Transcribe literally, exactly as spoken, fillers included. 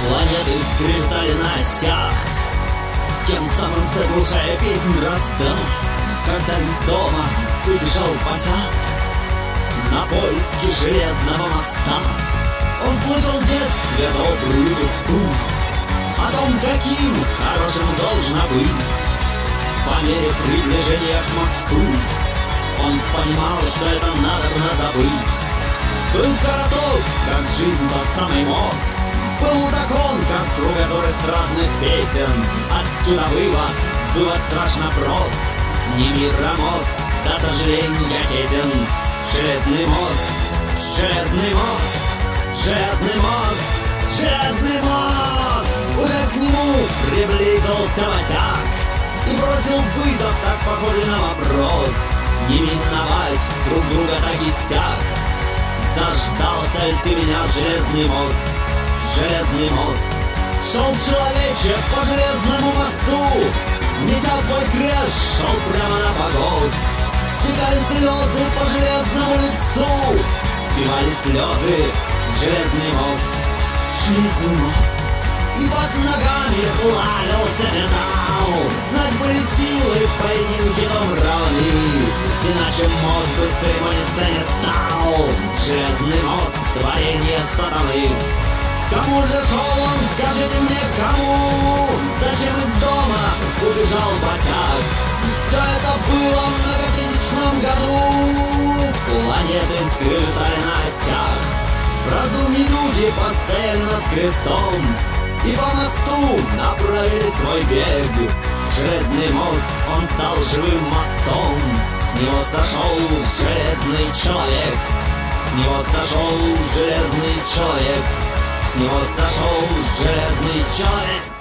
Планеты скрежетали на осях, тем самым заглушая песнь раздал. Когда из дома выбежал босяк на поиски железного моста, он слышал в детстве добрую туфту о том, каким хорошим должно быть. По мере приближения к мосту он понимал, что это надо забыть. Был городок, как жизнь, тот самый мост. Был закон, как кругозор эстрадных песен. Отсюда вывод, вывод страшно прост. Не мир, а мост, до сожаления тесен. Железный мост, железный мост, железный мост, железный мост. Уже к нему приблизился босяк и бросил вызов, так похожий на вопрос. Не миновать друг друга так и сяк. Заждался ли ты меня, железный мост, железный мост? Шел человечек по железному мосту, неся свой крест, шел прямо на погост. Стекали слезы по железному лицу, пивали слезы в железный мост, железный мост. И под ногами плавился металл, знать были силы в поединке дом равны, иначе мост бы церемониться не стал. Железный мост — творение сатаны. Кому же шел он, скажите мне, кому? Зачем из дома убежал босяк? Все это было в многотысячном году. Планеты скрежетали на осях, в раздумье люди постояли над крестом и по мосту направили свой бег. Железный мост, он стал живым мостом. С него сошел железный человек, с него сошел железный человек, с него сошел железный человек.